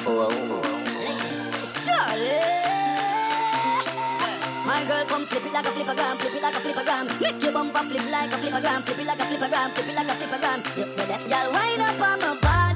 It's Charlie. My girl, come flip it like a flippergram, flip it like a flippergram. Make your bumper flip like a flippergram, flip it like a flippergram, flip it like a flippergram. You left y'all wind up on my body.